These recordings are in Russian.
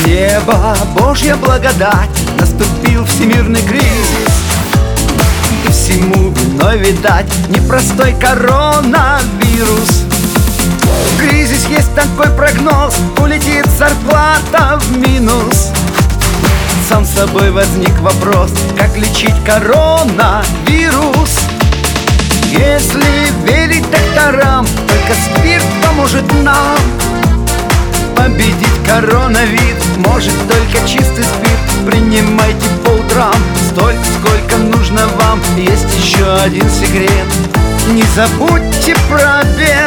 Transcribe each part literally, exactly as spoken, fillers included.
Небо, Божья благодать, наступил всемирный кризис, и всему виной, видать, непростой коронавирус. В кризис есть такой прогноз, улетит зарплата в минус. Сам собой возник вопрос, как лечить коронавирус. Если верить докторам, только спирт поможет нам победить коронавирус. Может только чистый спирт, принимайте по утрам столько, сколько нужно вам. Есть еще один секрет: не забудьте про обед.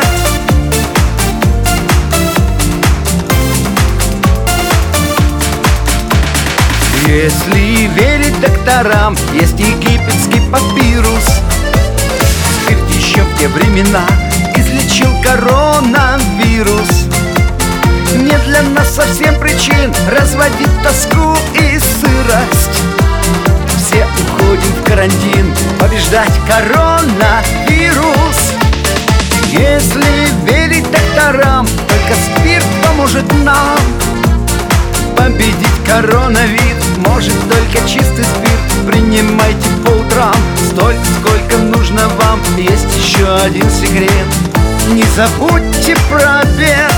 Если верить докторам, есть египетский папирус. Спирт еще в те времена излечил коронавирус. Нет для нас совсем причин разводить тоску и сырость. Все уходим в карантин побеждать коронавирус. Если верить докторам, только спирт поможет нам победить коронавирус. Может только чистый спирт, принимайте по утрам столько, сколько нужно вам. Есть еще один секрет: не забудьте про обед.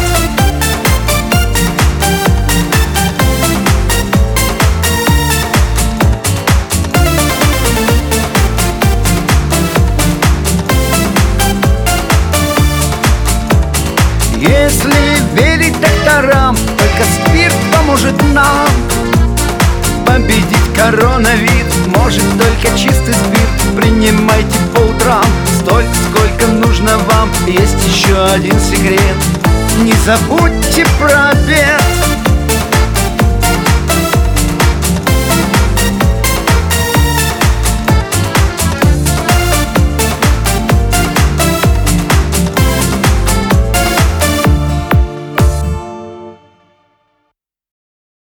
Если верить докторам, только спирт поможет нам победить коронавирус. Может только чистый спирт, принимайте по утрам столько, сколько нужно вам. Есть еще один секрет: не забудьте про